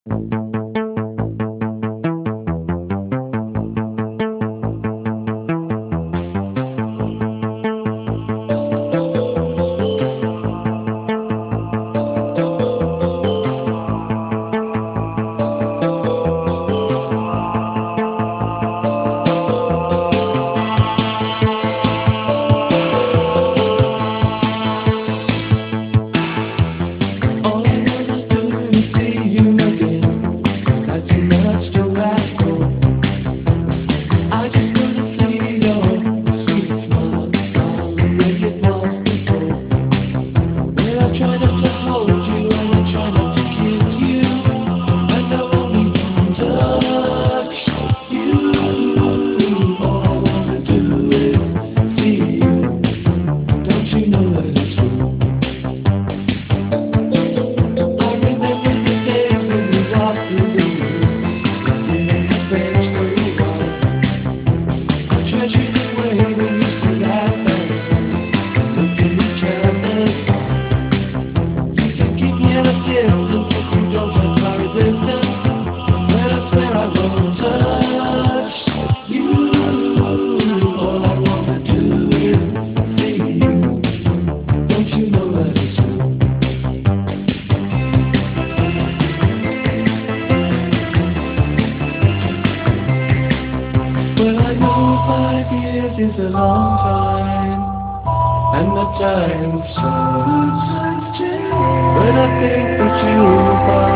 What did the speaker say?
All I wanna do is see you again. Is that too much to ask for? I just wanna see your sweet smile, the smile the way it was before. When I try not to hold you and I try not to kiss you, and I only want to touch you. All I wanna do is see you. Don't you know that it's true? I remember the days when we walked through the woods, sitting on the bench for a while. I treasure the way we used to laugh and look in each other's eyes. You can keep me at a distance if you don't touch my resistance, but I swear I won't touch you. All I wanna do is see you. Don't you know that it's true? Well, I know 5 years is a long time, and the times change. But I think that you'll find